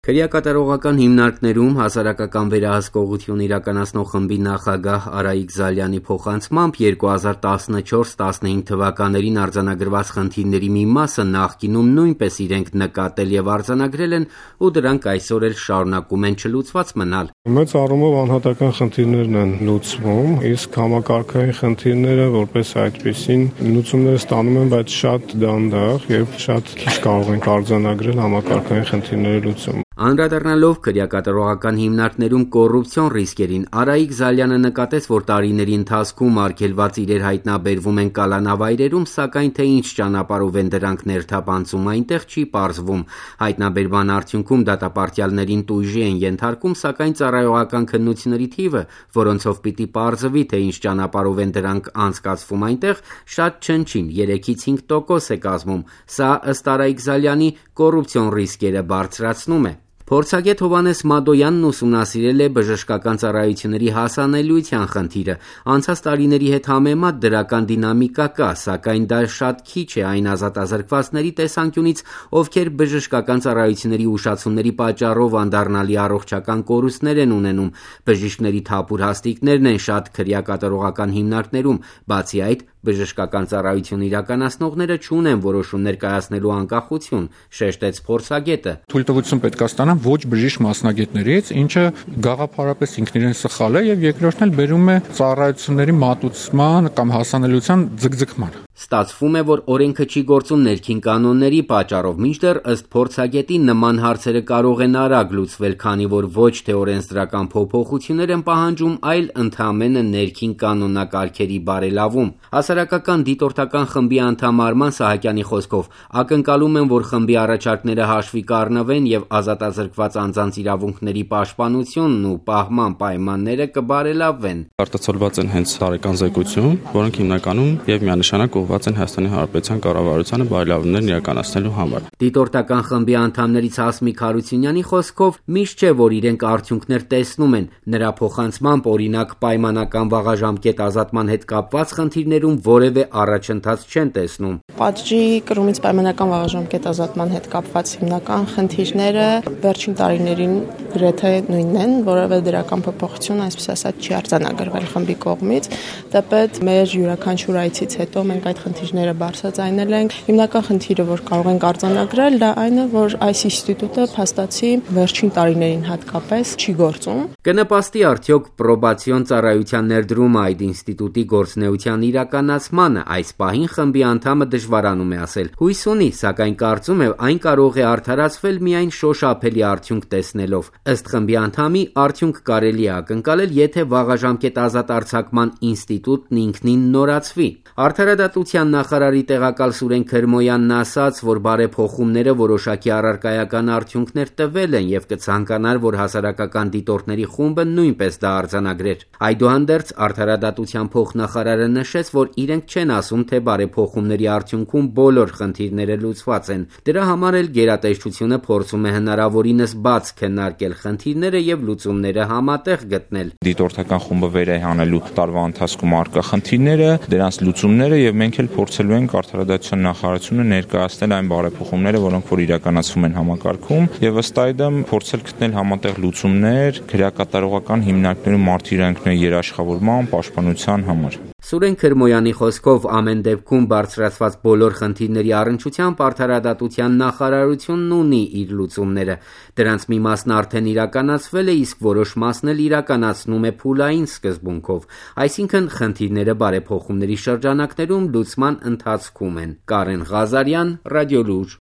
Քրեակատարողական հիմնարկներում հասարակական վերահսկողություն իրականացնող խմբի նախագահ Արայիկ Զալյանի փոխանցմամբ 2014-15 թվականներին արձանագրված խնդիրների մի մասը նախկինում նույնպես իրենք նկատել եւ արձանագրել են ու դրանք այսօր էլ շարունակում են չլուծված մնալ։ Մեծ առումով անհատական խնդիրներն են լուծվում, իսկ համակարգային խնդիրները որպես այդպեսին լուծումները ստանում են, բայց շատ դանդաղ եւ շատ քիչ կարող ենք արձանագրել համակարգային խնդիրների լուծում։ Անդրադառնալով քրեակատարողական հիմնարկներում կոռուպցիոն ռիսկերին, Արայիկ Զալյանը նկատեց, որ տարիների ընթացքում արգելված իրեր հայտնաբերվում են կալանավայրերում, սակայն թե ինչ ճանապարհով են դրանք ներթափանցում, այնտեղ չի պարզվում։ Հայտնաբերման արդյունքում դատապարտյալներին տույժի են ենթարկում, սակայն ծառայողական քննությունների թիվը, որոնցով պիտի պարզվի, թե ինչ ճանապարհով են դրանք անցկացվում այնտեղ, շատ չնչին 3-ից 5% է կազմում։ Սա ըստ Արայիկ Զալյանի կոռուպցիոն ռիսկերը բարձրացնում է։ Փորձագետ Հովհաննես Մադոյանն ուսումնասիրել է բժշկական ծառայությունների հասանելիության խնդիրը։ Անցած տարիների հետ համեմատ դրական դինամիկա կա, սակայն դա շատ քիչ է այն ազատազրկվածների տեսանկյունից, ովքեր բժշկական ծառայությունների ուշացումների պատճառով անդառնալի առողջական կորուստներ են ունենում։ Բժիշկների թափուր հաստիկներն են շատ քրեակատարողական հիմնարկներում։ Բացի այդ, բժշկական ծառայություն իրականացնողները չունեն որոշումներ կայացնելու անկախություն, շեշտեց փորձագետը։ Թույլտվություն պետք է ստանան ոչ բժիշկ մասնագետներից, ինչը գաղափարապես ինքն իրեն սխալ է եւ երկրորդն էլ բերում է ծառայությունների մատուցման կամ հասանելիության ձգձգման։ Ստացվում է, որ օրենքը չի գործում ներքին կանոնների պատճառով, մինչդեռ ըստ փորձագետի նման հարցերը կարող են արագ լուծվել, քանի որ ոչ թե օրենսդրական փոփոխություններ են պահանջում, այլ ընդհանրապես ներքին կանոնակարգերի բարելավում։ Հասարակական դիտորդական խմբի անդամ Արման Սահակյանի խոսքով ակնկալում են, որ խմբի առաջարկները հաշվի կառնվեն եւ ազատազրկված անձանց իրավունքների պաշտպանությունն ու պահման պայմանները կբարելավվեն։ Արտացոլված են հենց տարեկան զեկույցում, որոնք հիմնականում եւ միանշանակ ուղղված են Հայաստանի Հանրապետության կառավարությանը բարելավումներ իրականացնելու համար։ Դիտորդական խմբի անդամներից Հասմիկ Հարությունյանի խոսքով միշտ չէ, որ իրենք արդյունքներ տեսնում են։ Նրա փոխանցմամբ օրինակ պայմանական վաղաժամկետ ազատման հետ կապված խնդիրներում որևէ առաջընթաց չեն տեսնում։ Պատժի կրումից պայմանական վաղաժամկետ ազատման հետ կապված հիմնական խնդիրները վերջին տարիներին գրեթե նույնն են, որևէ դրական փոփոխություն, այսպես ասած, չի արձանագրվել խմբի կողմից։ Դեպետ մեր յուրաքանչյուր այցից հետո մենք այդ խնդիրները բարձրաձայնել ենք։ Հիմնական խնդիրը, որ կարող ենք արձանագրել, դա այն է, որ այս ինստիտուտը փաստացի վերջին տարիներին հատկապես չի գործում։ Կնպաստի արդյոք պրոբացիոն ծառայության ներդրումը այդ ինստիտուտի գործունեության իրականացմանը, այս պահին խմբի անդամը դժվարանում է ասել։ Հույս ունի, սակայն կարծում է այն կարող է արդարացվել միայն շոշափելի արդյունք տեսնելով։ Ըստ խմբի անդամի, արդյունք կարելի է ակնկալել, եթե վաղաժամկետ ազատ արձակման ինստիտուտն ինքնին նորացվի։ Արդարադատության նախարարի տեղակալ Սուրեն Քրմոյանն ասաց, որ բարեփոխումները որոշակի առարկայական արդյունքներ տվել են եւ կցանկանար, որ հասարակական դիտորդների խումբը նույնպես դա արձանագրեր։ Այդուհանդերձ արդարադատության փոխնախարարը նշեց, որ իրենք չեն ասում, թե բարեփոխումների արդյունքում բոլոր խնդիրները լուծված են։ Դրա համար էլ գերատեսչությունը փորձում է հնարավորինս բաց քննարկել խնդիրները եւ լուծումները համատեղ գտնել։ Դիտորդական խումբը վերահանելու տարվա ընթացքում առկա խնդիրները, դրանց լուծումները եւ մենք էլ փորձելու ենք արդարադատության նախարարությունը ներկայացնել այն բարեփոխումները, որոնք որ իրականացվում են համակարգում եւ ըստ այդմ փորձել գտնել համատեղ լուծումներ քրեակատարողական հիմնարկներում մարդիրանքների երաշխավորման, պաշտպանության համար։ Սուրեն Քրմոյանի խոսքով ամեն դեպքում բարձրացված բոլոր խնդիրների առնչությամբ արդարադատության նախարարությունն ունի իր լուծումները։ Դրանց մի մասն արդեն իրականացվել է, իսկ որոշ մասն էլ իրականացնում է փուլային սկզբունքով։ Այսինքն խնդիրները բարեփոխումների շրջանակներում լուծման ընթացքում են։ Կարեն Ղազարյան, Ռադիոլուր։